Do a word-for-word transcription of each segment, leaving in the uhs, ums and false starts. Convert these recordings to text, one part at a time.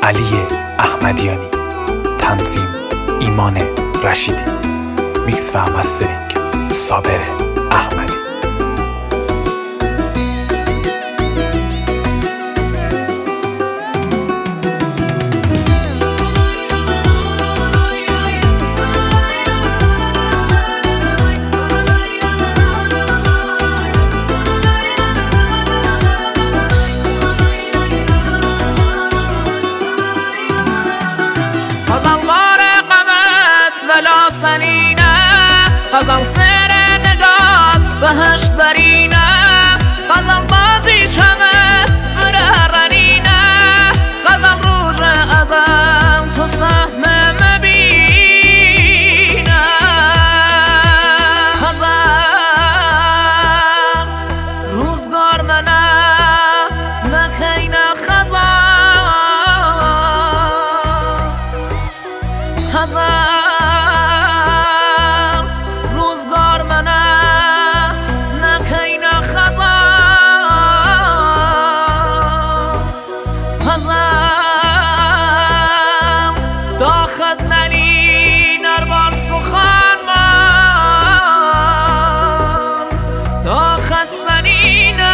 علی احمدیانی، تنظیم ایمان رشیدی، میکس و مسترینگ صابر احمدی. غزل سر نگاه بهشت برینه، غزل بازی شمه فرارنینه، غزل روز ازم تو سهم مبینه، غزل روزگار منه نکینه، غزل غزل داخت ننی نربار سخن من، داخت سنینه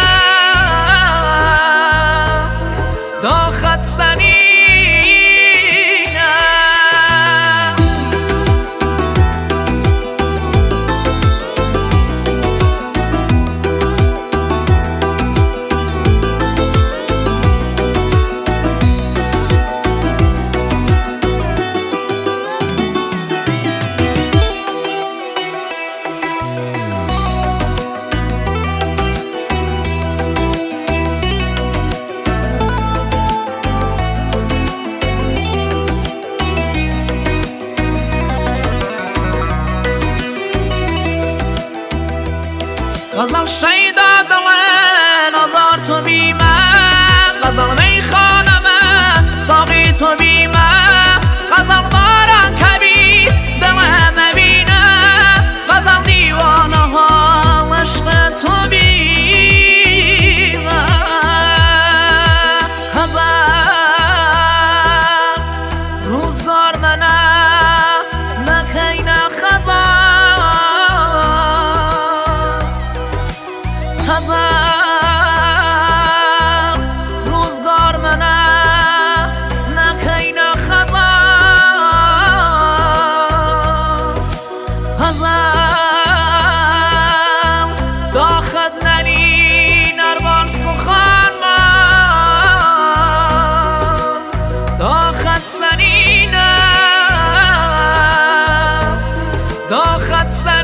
داخت سنینه. غزل شیدا دل نظر تو بیمه، غزل میخانمه ساقی تو بیمه، غزل باران کبیر دلم بینه، غزل دیوانه ها عشق تو بیمه، غزل روزگار منه نکینه، غزل روزگار منه نکینه، غزل داخت ننی نربان سخن من، داخت سنینه داخت سنینه.